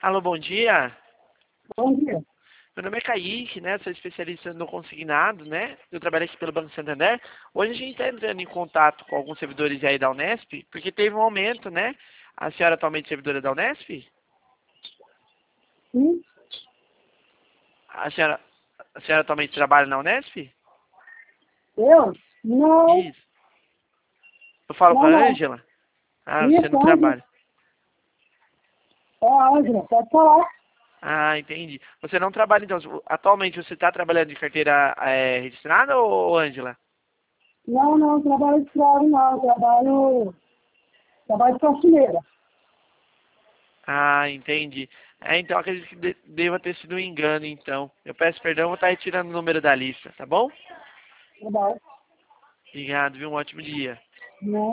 Alô, bom dia. Bom dia. Meu nome é Kaique, né? Sou especialista no consignado, né? Eu trabalho aqui pelo Banco Santander. Hoje a gente está entrando em contato com alguns servidores aí da Unesp, porque teve um aumento, né? A senhora atualmente é servidora da Unesp? Sim? A senhora, a senhora atualmente trabalha na Unesp? Eu? Não, Isso. Eu falo com não, a não. Ângela? Ah, você não Isso, Ângela. trabalha. É a Ângela, pode falar. Ah, entendi. Você não trabalha, então. Atualmente você está trabalhando de carteira registrada ou Ângela? Não, não, trabalho de escravo, não. Trabalho de faxineira. Ah, entendi. Então acredito que deva ter sido um engano, então. Eu peço perdão, vou estar retirando o número da lista, tá bom? Trabalho. Obrigado, viu? Um ótimo dia. Não.